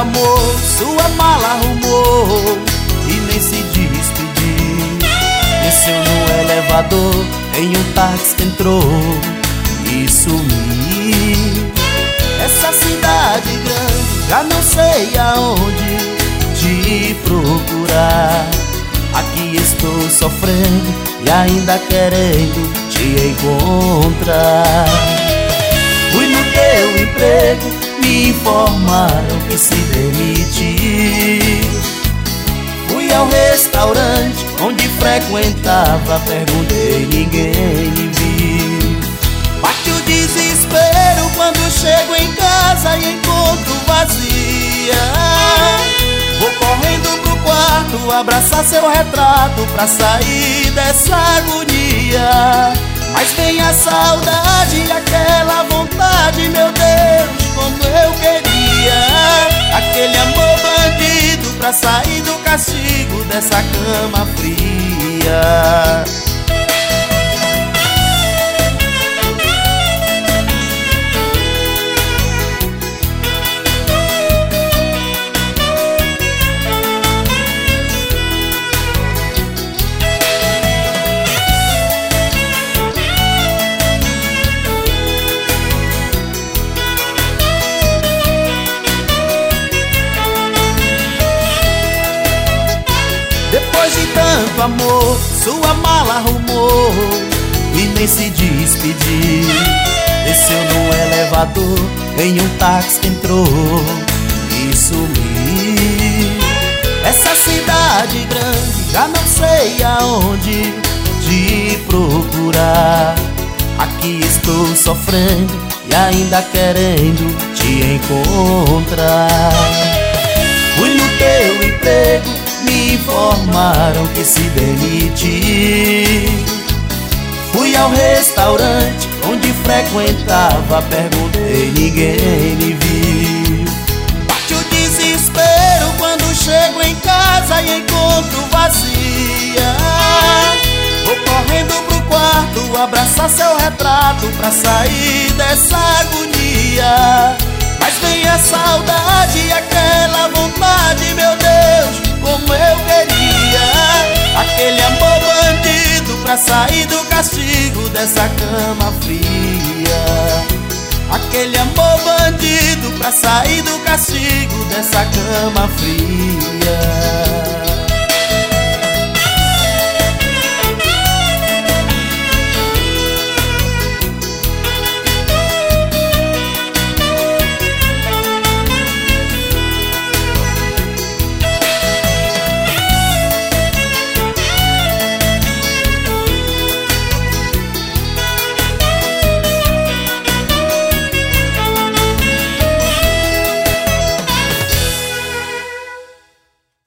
amor, sua mala arrumou e nem se despediu. Desceu no elevador, em um táxi que entrou e sumiu. Essa cidade grande, já não sei aonde te procurar. Aqui estou sofrendo e ainda querendo te encontrar. Fui no teu emprego, me informaram que se demitiu. Fui ao restaurante onde frequentava, perguntei, ninguém me viu. Bate o desespero quando chego em casa e encontro vazia. Vou correndo pro quarto, abraçar seu retrato pra sair dessa agonia. Mas vem a saudade e aquela vontade, meu Deus, como eu queria. Aquele amor bandido pra sair do castigo dessa cama fria. Depois de tanto amor, sua mala arrumou e nem se despediu. Desceu no elevador, em um táxi que entrou e sumiu. Essa cidade grande, já não sei aonde te procurar. Aqui estou sofrendo e ainda querendo te encontrar. Fui no teu emprego, me informaram que se demitiu. Fui ao restaurante onde frequentava, perguntei, ninguém me viu. Bate o desespero quando chego em casa e encontro vazia. Vou correndo pro quarto, abraçar seu retrato pra sair dessa agonia. Mas vem a saudade e aquela vontade, meu Deus, como eu queria. Aquele amor bandido pra sair do castigo dessa cama fria. Aquele amor bandido pra sair do castigo dessa cama fria.